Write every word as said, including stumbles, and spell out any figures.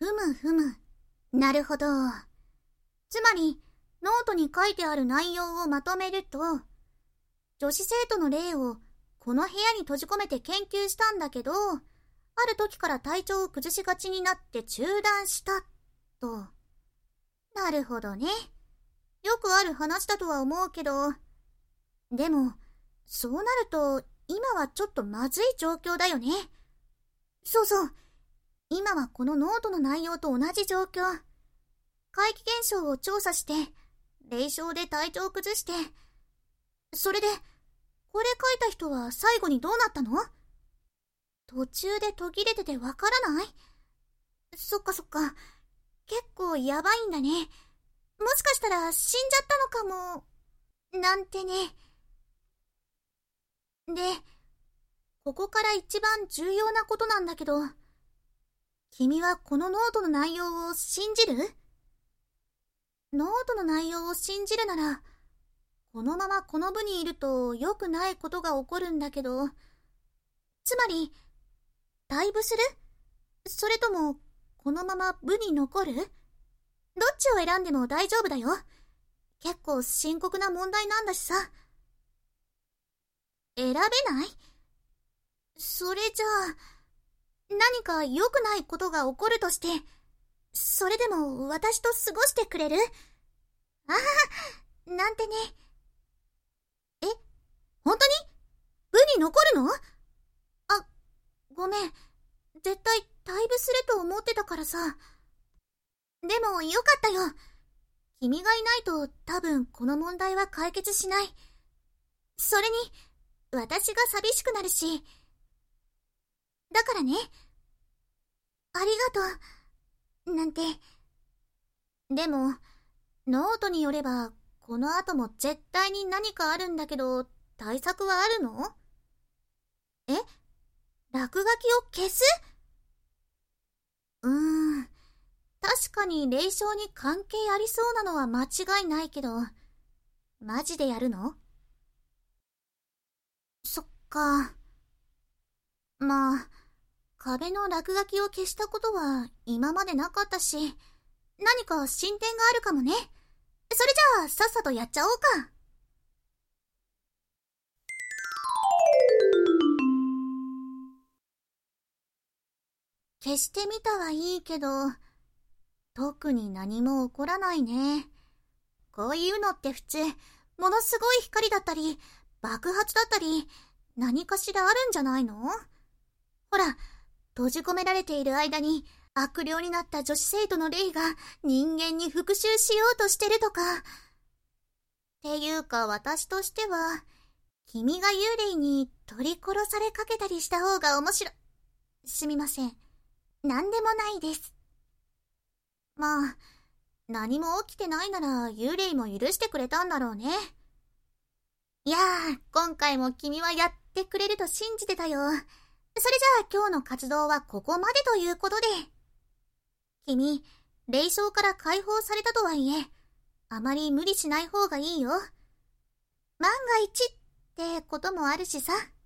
ふむふむ。なるほど。つまり、ノートに書いてある内容をまとめると、女子生徒の霊をこの部屋に閉じ込めて研究したんだけど、ある時から体調を崩しがちになって中断した、と。なるほどね。よくある話だとは思うけど、でも、そうなると、今はちょっとまずい状況だよね。そうそう。今はこのノートの内容と同じ状況。怪奇現象を調査して、霊障で体調を崩して、それで、これ書いた人は最後にどうなったの？途中で途切れててわからない？そっかそっか。結構やばいんだね。もしかしたら死んじゃったのかも。なんてね。で、ここから一番重要なことなんだけど、君はこのノートの内容を信じる？ノートの内容を信じるなら、このままこの部にいると良くないことが起こるんだけど、つまり、退部する？それとも、このまま部に残る？どっちを選んでも大丈夫だよ。結構深刻な問題なんだしさ。選べない？それじゃあ、何か良くないことが起こるとして、それでも私と過ごしてくれる？ああ、なんてね。え、本当に？部に残るの？あ、ごめん。絶対退部すると思ってたからさ。でもよかったよ。君がいないと多分この問題は解決しない。それに、私が寂しくなるし。だからね。ありがとう。なんて。でも、ノートによれば、この後も絶対に何かあるんだけど、対策はあるの？え？落書きを消す？うーん。確かに霊障に関係ありそうなのは間違いないけど、マジでやるの？そっか。まあ、壁の落書きを消したことは今までなかったし、何か進展があるかもね。それじゃあさっさとやっちゃおうか。消してみたはいいけど、特に何も起こらないね。こういうのって普通、ものすごい光だったり、爆発だったり、何かしらあるんじゃないの？ほら、閉じ込められている間に悪霊になった女子生徒の霊が人間に復讐しようとしてるとか。っていうか私としては、君が幽霊に取り殺されかけたりした方が面白い。すみません。なんでもないです。まあ、何も起きてないなら幽霊も許してくれたんだろうね。いやー、今回も君はやってくれると信じてたよ。それじゃあ今日の活動はここまでということで。君、霊障から解放されたとはいえ、あまり無理しない方がいいよ。万が一ってこともあるしさ。